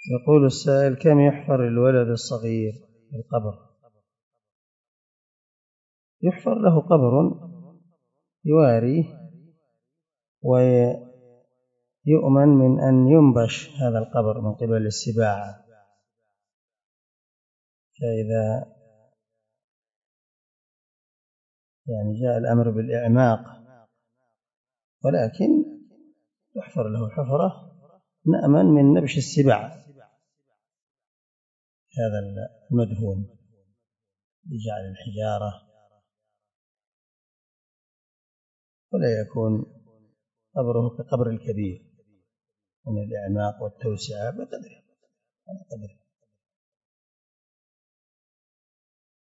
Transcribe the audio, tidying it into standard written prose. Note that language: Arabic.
يقول السائل: كم يحفر الولد الصغير في القبر؟ يحفر له قبر يواريه، ويؤمن من أن ينبش هذا القبر من قبل السباعة، فإذا جاء الأمر بالإعماق، ولكن يحفر له حفرة نأمن من نبش السباع هذا المدفون بجعل الحجارة، ولا يكون قبره كقبر الكبير من الإعماق والتوسعة بقدره.